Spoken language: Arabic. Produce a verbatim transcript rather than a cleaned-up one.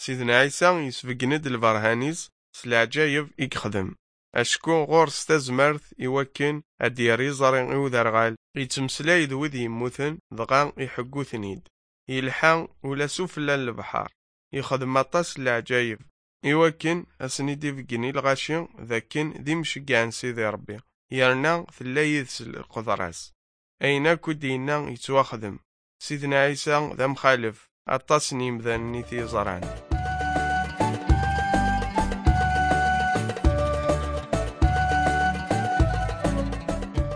سيدنا عيسى يسبقند البرهانيز سلعجايب يخدم أشكو غورس تزمرت يوكن أدير يزرين يوذرغال يتمسلاي ذوذ يموثن ضغان يحقو ثنيد يلحان ولا سفلا البحار يخدم مطاس العجايب يوكن أسندي فقني الغاشي ذاكن ذي مشقعن سيدي ربي يرنا ثلايذ القدراس أين كدينا يتواخدم سيدنا عيسى ذا مخالف أطاسني مذني في زرعن